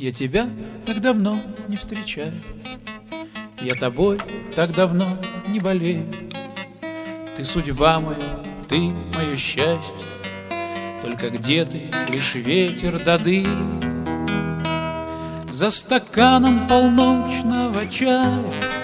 Я тебя так давно не встречаю, я тобой так давно не болею. Ты судьба моя, ты мое счастье, только где ты, лишь ветер да дым. За стаканом полночного чая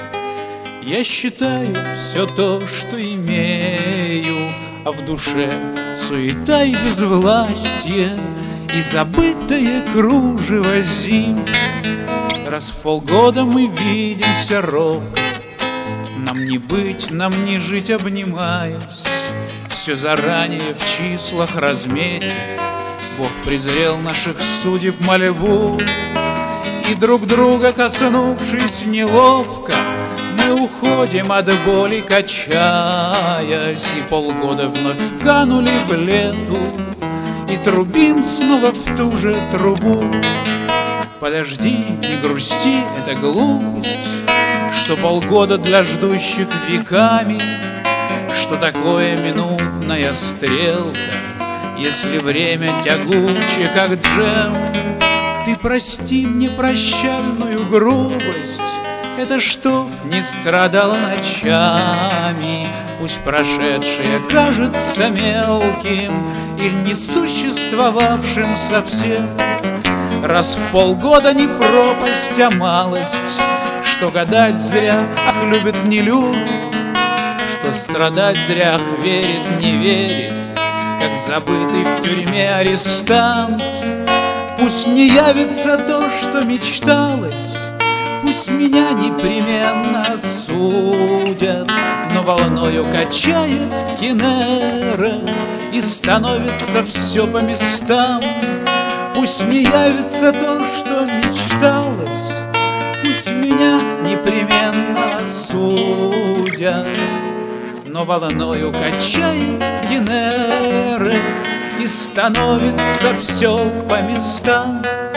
я считаю все то, что имею, а в душе суета и безвластие, и забытое кружево зим. Раз в полгода мы видимся робко, нам не быть, нам не жить, обнимаясь. Все заранее в числах разметив, Бог презрел наших судеб мольбу. И друг друга коснувшись неловко, мы уходим от боли, качаясь. И полгода вновь канули в лету, и трубим снова в ту же трубу. Подожди, не грусти, это глупость, что полгода для ждущих веками, что такое минутная стрелка, если время тягуче, как джем. Ты прости мне прощальную грубость, это чтоб не страдала ночами. Пусть прошедшее кажется мелким или несуществовавшим совсем. Раз в полгода не пропасть, а малость, что гадать зря, ах, любит, не любит, что страдать зря, ах, верит, не верит, как забытый в тюрьме арестант. Пусть не явится то, что мечталось, пусть меня непременно осудят, но волною качает Кенера, и становится все по местам. Пусть не явится то, что мечталось, пусть меня непременно осудят, но волною качает Кенера, и становится все по местам.